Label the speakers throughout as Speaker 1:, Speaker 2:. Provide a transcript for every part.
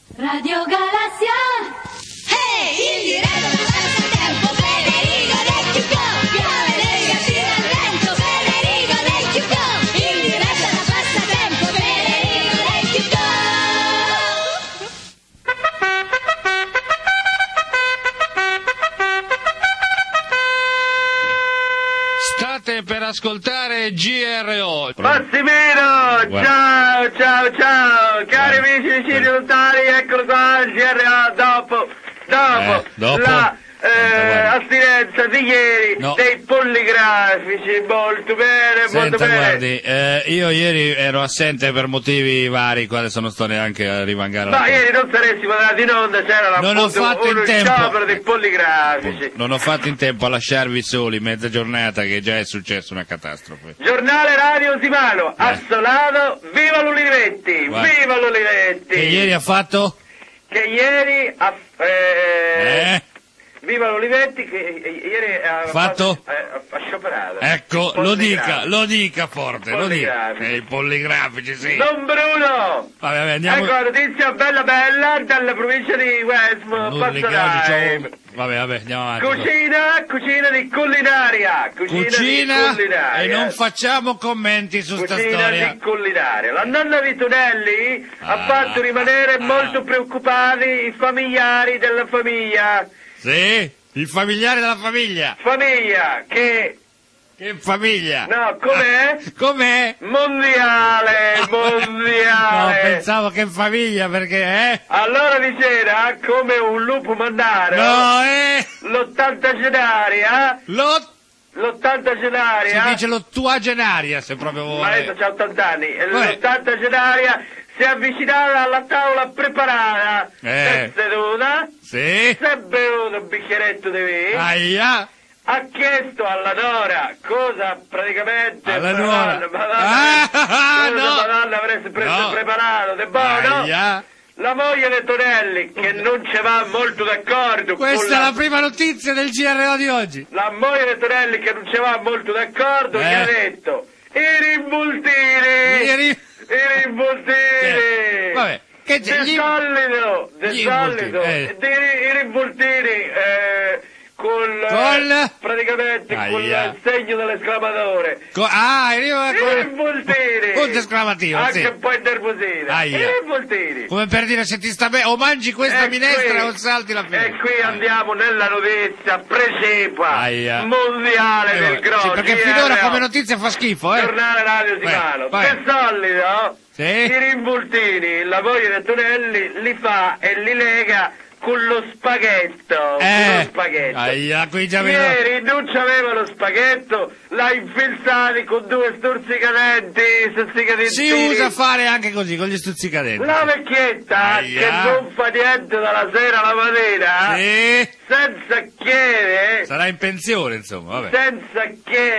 Speaker 1: Radio Galassia.
Speaker 2: Il diretto da passatempo, Federico Del Chicco. Piove nel gattino al vento, Federico Del Chicco. Il diretto da passatempo, Federico Del Chicco.
Speaker 3: State per ascoltare GRO.
Speaker 4: Massimino, ciao, cari amici vicini lontani, eccolo qua, il GRO, dopo la astinenza di ieri dei poligrafici, molto bene, molto
Speaker 3: Senta,
Speaker 4: bene.
Speaker 3: guardi, io ieri ero assente per motivi vari, qua adesso non sto neanche a rivangare.
Speaker 4: Ma ieri non saressimo andati in onda, c'era
Speaker 3: Non ho fatto in
Speaker 4: uno
Speaker 3: tempo.
Speaker 4: sciopero dei poligrafici.
Speaker 3: Non ho fatto in tempo a lasciarvi soli mezza giornata, che già è successa una catastrofe.
Speaker 4: Giornale Radio Simano, assolato, viva l'Ulivetti,
Speaker 3: Guarda.
Speaker 4: viva l'Ulivetti.
Speaker 3: Che ieri ha fatto?
Speaker 4: Che ieri viva l'Olivetti che ieri ha
Speaker 3: Fatto?
Speaker 4: ha scioperato.
Speaker 3: Ecco, lo
Speaker 4: Poligrafici.
Speaker 3: dica forte, lo dica.
Speaker 4: Poligrafici.
Speaker 3: I poligrafici, sì.
Speaker 4: Don Bruno!
Speaker 3: Vabbè, andiamo.
Speaker 4: Ecco la notizia bella dalla provincia di Westmo,
Speaker 3: Poligrafici, vabbè, andiamo avanti.
Speaker 4: Cucina di culinaria.
Speaker 3: Cucina
Speaker 4: di culinaria.
Speaker 3: e non facciamo commenti su sta
Speaker 4: Cucina
Speaker 3: storia.
Speaker 4: di culinaria. La nonna Vitonelli ha fatto rimanere molto preoccupati i familiari della famiglia.
Speaker 3: Sì, il familiare della famiglia.
Speaker 4: Famiglia che...
Speaker 3: Che famiglia?
Speaker 4: No, com'è?
Speaker 3: Com'è?
Speaker 4: Mondiale.
Speaker 3: No, pensavo che famiglia, perché,
Speaker 4: Allora di sera, come un lupo mannaro,
Speaker 3: No,
Speaker 4: l'ottantagenaria,
Speaker 3: si dice l'ottuagenaria, se proprio
Speaker 4: ma
Speaker 3: vuole.
Speaker 4: adesso c'ha 80 anni, e
Speaker 3: Vabbè.
Speaker 4: l'ottantagenaria si è avvicinata alla tavola preparata, si è seduta,
Speaker 3: Sì.
Speaker 4: si è bevuto un bicchieretto di vino,
Speaker 3: Aia.
Speaker 4: ha chiesto alla nora cosa praticamente
Speaker 3: Alla nuora.
Speaker 4: Madonna avreste preparato, de buono.
Speaker 3: Aia.
Speaker 4: La moglie di Tonelli, che non ci va molto d'accordo
Speaker 3: Questa
Speaker 4: con
Speaker 3: è la prima notizia del GRO di oggi.
Speaker 4: la moglie di Tonelli che non ci va molto d'accordo, gli ha detto i rimbultini.
Speaker 3: Vabbè, che c'è?
Speaker 4: Di solito,
Speaker 3: gli
Speaker 4: i rimbultini
Speaker 3: Col?
Speaker 4: praticamente con
Speaker 3: Aia.
Speaker 4: il segno dell'esclamatore. I rimbultini.
Speaker 3: Punto esclamativo,
Speaker 4: anche
Speaker 3: sì.
Speaker 4: un po' innervosita.
Speaker 3: Aia.
Speaker 4: I rimbultini.
Speaker 3: Come per dire, se ti sta bene, o mangi questa
Speaker 4: E
Speaker 3: minestra
Speaker 4: qui-
Speaker 3: o salti la finestra.
Speaker 4: E qui andiamo nella notizia precipua
Speaker 3: Aia.
Speaker 4: mondiale del
Speaker 3: Sì,
Speaker 4: grosso.
Speaker 3: perché finora come notizia fa schifo,
Speaker 4: Giornale Radio Simano.
Speaker 3: vai.
Speaker 4: Per solito,
Speaker 3: Sì.
Speaker 4: i rimbultini, la moglie di Tonelli li fa e li lega con lo spaghetto.
Speaker 3: Aia, qui già vedo.
Speaker 4: Ieri non c'aveva lo spaghetto, l'ha infilzato con 2 stuzzicadenti.
Speaker 3: Si usa fare anche così, con gli stuzzicadenti.
Speaker 4: La vecchietta
Speaker 3: Aia.
Speaker 4: che non fa niente dalla sera alla mattina,
Speaker 3: Sì.
Speaker 4: senza chiedere,
Speaker 3: Sarà in pensione, insomma, vabbè.
Speaker 4: senza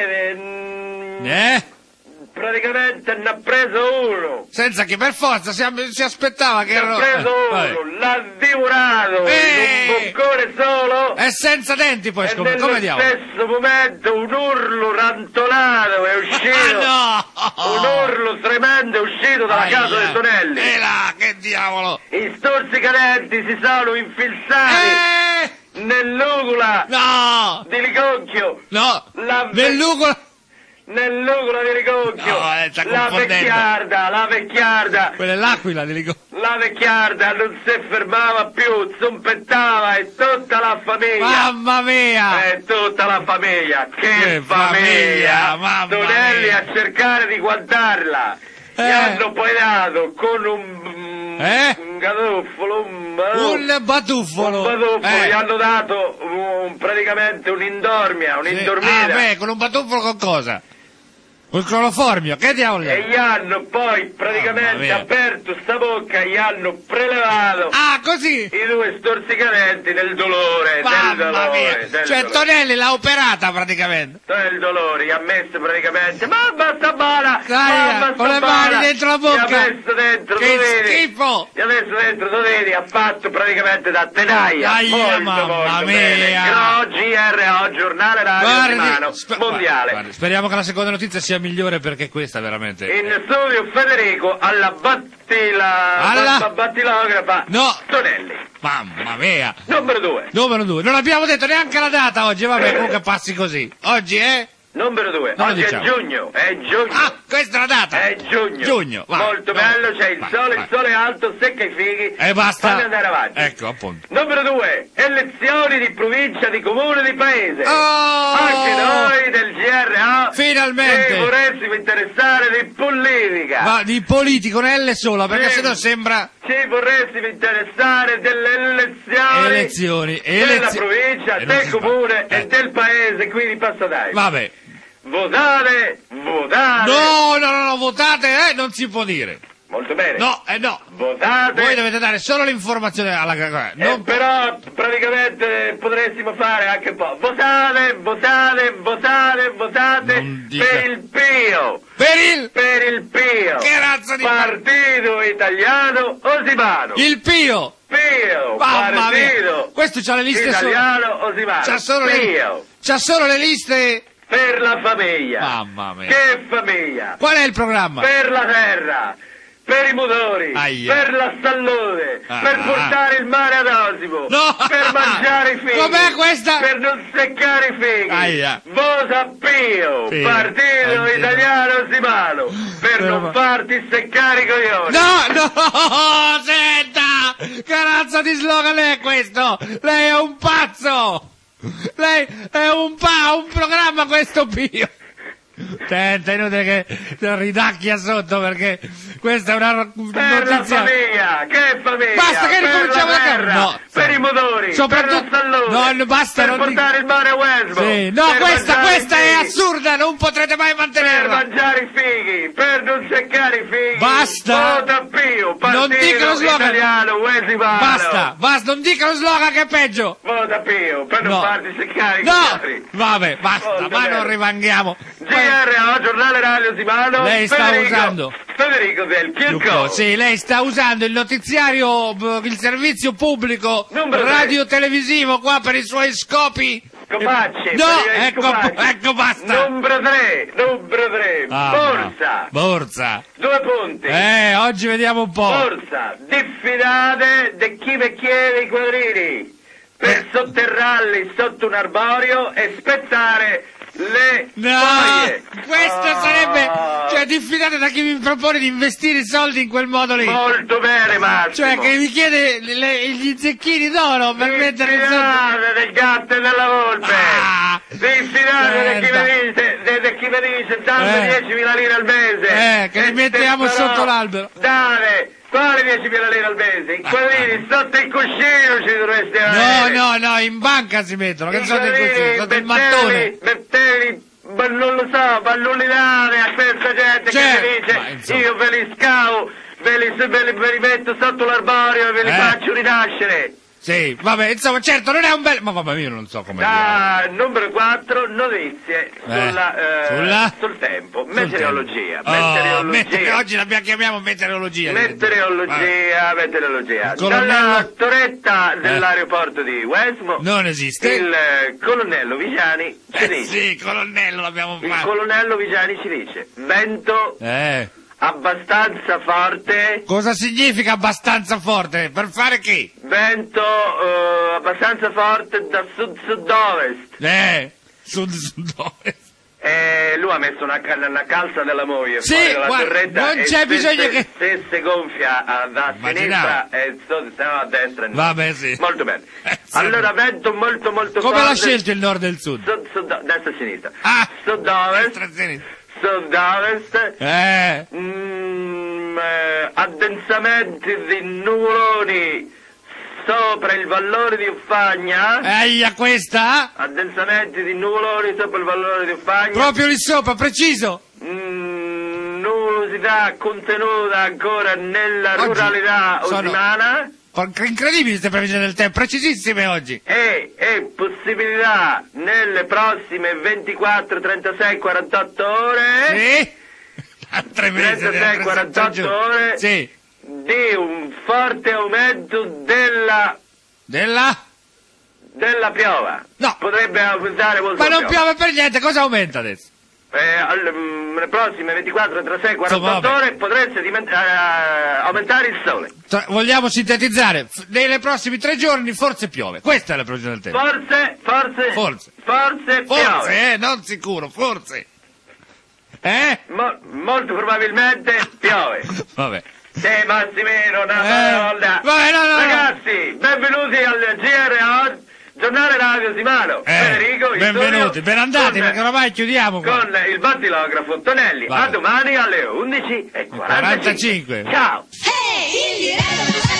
Speaker 4: chiedere, praticamente ne ha preso uno.
Speaker 3: Senza che per forza si aspettava che
Speaker 4: Ne ha preso
Speaker 3: vabbè.
Speaker 4: uno, l'ha divorato in un boccone solo.
Speaker 3: E senza denti poi,
Speaker 4: E
Speaker 3: come
Speaker 4: nello
Speaker 3: diavolo?
Speaker 4: stesso momento un urlo rantolato è uscito.
Speaker 3: No!
Speaker 4: Un urlo tremendo è uscito dalla
Speaker 3: Aia.
Speaker 4: casa di Tonelli.
Speaker 3: E là, che diavolo!
Speaker 4: I stuzzicadenti si sono infilzati nell'ugula
Speaker 3: No!
Speaker 4: di Liconchio.
Speaker 3: No!
Speaker 4: La
Speaker 3: Nell'ugolo!
Speaker 4: nell'ugula di Liconchio.
Speaker 3: No, sta
Speaker 4: la
Speaker 3: confondendo.
Speaker 4: vecchiarda.
Speaker 3: Quella è l'aquila di Ligo.
Speaker 4: La vecchiarda non si fermava più, zompettava e tutta la famiglia.
Speaker 3: Mamma mia!
Speaker 4: E tutta la famiglia. Che
Speaker 3: famiglia, mamma
Speaker 4: Tonelli
Speaker 3: mia.
Speaker 4: a cercare di guardarla. Gli hanno poi dato con un gaduffolo,
Speaker 3: Un batuffolo!
Speaker 4: gli hanno dato praticamente un'indormia, un'indormita.
Speaker 3: Con un batuffolo con cosa? Un cloroformio, che diavolo è?
Speaker 4: E gli hanno poi praticamente
Speaker 3: Mamma mia.
Speaker 4: aperto sta bocca, gli hanno prelevato
Speaker 3: Ah, così?
Speaker 4: i 2 stuzzicadenti del dolore,
Speaker 3: Mamma mia! Cioè Tonelli l'ha operata praticamente.
Speaker 4: del dolore, gli ha messo praticamente, mamma sta bala, mamma
Speaker 3: con
Speaker 4: sta
Speaker 3: le
Speaker 4: bala,
Speaker 3: mani dentro la bocca.
Speaker 4: gli ha messo dentro,
Speaker 3: Che
Speaker 4: tu vedi?
Speaker 3: schifo!
Speaker 4: Gli ha messo dentro, tu vedi, ha fatto praticamente da tenaia,
Speaker 3: Aia,
Speaker 4: molto,
Speaker 3: mamma
Speaker 4: molto
Speaker 3: mia.
Speaker 4: bene. GRO, Giornale Radio Simano, mondiale.
Speaker 3: Guardi, speriamo che la seconda notizia sia migliore perché questa veramente...
Speaker 4: In studio Federico alla battilografa
Speaker 3: No.
Speaker 4: Tonelli.
Speaker 3: Mamma mia!
Speaker 4: Numero 2.
Speaker 3: Numero 2, non abbiamo detto neanche la data oggi, vabbè, comunque passi così. Oggi è...
Speaker 4: Numero 2.
Speaker 3: Non lo
Speaker 4: Oggi
Speaker 3: diciamo.
Speaker 4: è giugno. È giugno.
Speaker 3: Ah, questa è la data!
Speaker 4: È giugno.
Speaker 3: Giugno, vai.
Speaker 4: Molto
Speaker 3: vai,
Speaker 4: bello, c'è il
Speaker 3: vai,
Speaker 4: sole,
Speaker 3: vai.
Speaker 4: il sole è alto, secca i fighi.
Speaker 3: E basta.
Speaker 4: Fammi andare avanti.
Speaker 3: Ecco, appunto.
Speaker 4: Numero 2. Elezioni di provincia, di comune, di paese.
Speaker 3: Oh!
Speaker 4: Anche noi del GRA
Speaker 3: Finalmente!
Speaker 4: ci vorremmo interessare di politica.
Speaker 3: Ma di politico, ne L sola, perché
Speaker 4: Sì.
Speaker 3: sennò sembra...
Speaker 4: Ci vorremmo interessare delle elezioni della provincia,
Speaker 3: E non
Speaker 4: del
Speaker 3: si fa.
Speaker 4: comune e del paese qui di Passadai.
Speaker 3: Vabbè.
Speaker 4: Votate!
Speaker 3: No, votate, non si può dire.
Speaker 4: Molto bene.
Speaker 3: No.
Speaker 4: Votate!
Speaker 3: Voi dovete dare solo l'informazione alla... Non...
Speaker 4: Però praticamente potressimo fare anche un po'. Votate
Speaker 3: Non dica.
Speaker 4: per il Pio! Per il Pio!
Speaker 3: Che razza di...
Speaker 4: Partito Italiano Osimano!
Speaker 3: Il Pio!
Speaker 4: Pio!
Speaker 3: Mamma mia!
Speaker 4: Partito
Speaker 3: Questo c'ha le liste
Speaker 4: Italiano Osimano!
Speaker 3: C'ha solo le liste...
Speaker 4: Per la famiglia!
Speaker 3: Mamma mia!
Speaker 4: Che famiglia!
Speaker 3: Qual è il programma?
Speaker 4: Per la terra! Per i motori!
Speaker 3: Aia.
Speaker 4: Per la salute!
Speaker 3: Ah.
Speaker 4: Per portare il mare ad Osimo!
Speaker 3: No.
Speaker 4: Per mangiare i figli!
Speaker 3: Com'è questa?
Speaker 4: Per non seccare i figli!
Speaker 3: Aia.
Speaker 4: Vota Pio!
Speaker 3: Pio.
Speaker 4: Partito
Speaker 3: Aia.
Speaker 4: Italiano Osimano! Per
Speaker 3: Però-
Speaker 4: non farti seccare i coglioni!
Speaker 3: No, senta! Che razza di slogan è questo? Lei è un pazzo! Lei è un programma questo Pio! Senta, è inutile che ridacchia sotto perché questa è una
Speaker 4: Per la
Speaker 3: notizia...
Speaker 4: famiglia! Che famiglia!
Speaker 3: Basta che
Speaker 4: per
Speaker 3: ricominciamo
Speaker 4: la
Speaker 3: da capo.
Speaker 4: terra,
Speaker 3: No,
Speaker 4: per i motori!
Speaker 3: soprattutto-
Speaker 4: Per la salute!
Speaker 3: No, basta,
Speaker 4: per
Speaker 3: non
Speaker 4: portare il mare a Westmo!
Speaker 3: Sì. No,
Speaker 4: per
Speaker 3: questa
Speaker 4: mangiare i
Speaker 3: è
Speaker 4: figli,
Speaker 3: assurda, non potrete mai
Speaker 4: Per
Speaker 3: mantenerla!
Speaker 4: mangiare i fighi! Per non seccare i fighi!
Speaker 3: Basta.
Speaker 4: Vota Pio!
Speaker 3: Non dica lo
Speaker 4: Partito
Speaker 3: slogan.
Speaker 4: Italiano Osimano!
Speaker 3: Basta, non dica lo slogan che è peggio!
Speaker 4: Vota Pio! Per
Speaker 3: No.
Speaker 4: non farti seccare i
Speaker 3: No!
Speaker 4: coglioni!
Speaker 3: Vabbè, basta,
Speaker 4: Molto
Speaker 3: ma
Speaker 4: bene.
Speaker 3: non rivanghiamo!
Speaker 4: GRA, giornale radio Osimano!
Speaker 3: Lei sta usando-
Speaker 4: Federico del Chirco!
Speaker 3: Sì, lei sta usando il notiziario, il servizio pubblico
Speaker 4: Numero tre.
Speaker 3: radio-televisivo qua per i suoi scopi.
Speaker 4: Copacci!
Speaker 3: No,
Speaker 4: per i
Speaker 3: ecco,
Speaker 4: Copacci.
Speaker 3: ecco, basta.
Speaker 4: Numero 3! Borsa!
Speaker 3: Borsa.
Speaker 4: 2 punti!
Speaker 3: Oggi vediamo un po'.
Speaker 4: Borsa! Diffidate di chi vi chiede i quadrini per sotterrarli sotto un arborio e spezzare le
Speaker 3: No,
Speaker 4: foglie!
Speaker 3: questo
Speaker 4: Ah.
Speaker 3: sarebbe, cioè diffidate da chi mi propone di investire i soldi in quel modo lì.
Speaker 4: Molto bene, Massimo!
Speaker 3: Cioè che mi chiede gli zecchini d'oro per mettere il soldo.
Speaker 4: Diffidate del gatto e della volpe!
Speaker 3: Ah.
Speaker 4: Diffidate di chi mi dice dammi 10.000 lire al mese!
Speaker 3: Che li
Speaker 4: E
Speaker 3: mettiamo
Speaker 4: te farò
Speaker 3: sotto l'albero.
Speaker 4: Dare! Quale 10.000 lire al mese? I quadrini sotto il cuscino ci dovreste avere!
Speaker 3: No, in banca si mettono, che
Speaker 4: I
Speaker 3: sono
Speaker 4: quadrini,
Speaker 3: sotto il mattone.
Speaker 4: mettevi, ma non lo so, ballullinare a questa gente
Speaker 3: Cioè,
Speaker 4: che mi
Speaker 3: ma
Speaker 4: dice
Speaker 3: insomma.
Speaker 4: io ve li scavo, ve li metto sotto l'arborio e ve li faccio rinascere!
Speaker 3: Sì, vabbè, insomma, certo, non è un bel... Ma vabbè, io non so come dire.
Speaker 4: Numero 4, notizie sul tempo. Meteorologia.
Speaker 3: Oggi la chiamiamo meteorologia.
Speaker 4: Meteorologia.
Speaker 3: Il colonnello-
Speaker 4: Dalla torretta dell'aeroporto di Westmo,
Speaker 3: Non esiste.
Speaker 4: il colonnello Vigiani ci dice.
Speaker 3: Sì, colonnello l'abbiamo
Speaker 4: Il
Speaker 3: fatto.
Speaker 4: colonnello Vigiani ci dice: vento abbastanza forte.
Speaker 3: Cosa significa abbastanza forte? Per fare che?
Speaker 4: Vento abbastanza forte da sud-sud-ovest.
Speaker 3: Sud-sud-ovest.
Speaker 4: Lui ha messo una calza della moglie
Speaker 3: Sì,
Speaker 4: fuori dalla
Speaker 3: guarda,
Speaker 4: torretta
Speaker 3: non
Speaker 4: e
Speaker 3: c'è bisogno che...
Speaker 4: se si gonfia da
Speaker 3: Immaginavo.
Speaker 4: sinistra e a destra no.
Speaker 3: Vabbè, sì.
Speaker 4: Molto bene.
Speaker 3: Sì.
Speaker 4: Allora vento molto molto
Speaker 3: Come
Speaker 4: forte.
Speaker 3: l'ha scelto il nord e il sud?
Speaker 4: Destra e sinistra.
Speaker 3: Ah,
Speaker 4: Sud-ovest.
Speaker 3: destra e sinistra.
Speaker 4: Sud-ovest. Addensamenti di nuvoloni sopra il vallone di Uffagna.
Speaker 3: Eia, questa?
Speaker 4: Addensamenti di nuvoloni sopra il vallone di Uffagna.
Speaker 3: Proprio lì sopra, preciso.
Speaker 4: Nuvolosità contenuta ancora nella
Speaker 3: Oggi
Speaker 4: ruralità
Speaker 3: sono-
Speaker 4: osimana.
Speaker 3: Incredibili queste previsioni del tempo, precisissime oggi.
Speaker 4: E possibilità nelle prossime 24, 36, 48 ore.
Speaker 3: Sì? A 3 mesi.
Speaker 4: 36, 48 ore.
Speaker 3: Sì.
Speaker 4: Di un forte aumento della
Speaker 3: Della?
Speaker 4: piova.
Speaker 3: No.
Speaker 4: Potrebbe aumentare molto
Speaker 3: Ma
Speaker 4: la
Speaker 3: non piove per niente, cosa aumenta adesso?
Speaker 4: Le prossime 24, 36, 48 ore potreste aumentare il sole.
Speaker 3: Vogliamo sintetizzare? Nei prossimi 3 giorni forse piove. Questa è la previsione del tempo.
Speaker 4: Forse piove.
Speaker 3: Non sicuro, forse.
Speaker 4: Molto probabilmente piove.
Speaker 3: Vabbè.
Speaker 4: Sì, Massimino, una parola.
Speaker 3: Vabbè, no.
Speaker 4: Ragazzi, benvenuti al GRA, giornale radio Simano. Federico,
Speaker 3: benvenuti, ben andati perché oramai chiudiamo qua.
Speaker 4: Con il battilografo Tonelli.
Speaker 3: Vabbè.
Speaker 4: A domani alle 11:45.
Speaker 3: Ciao.
Speaker 2: In diretta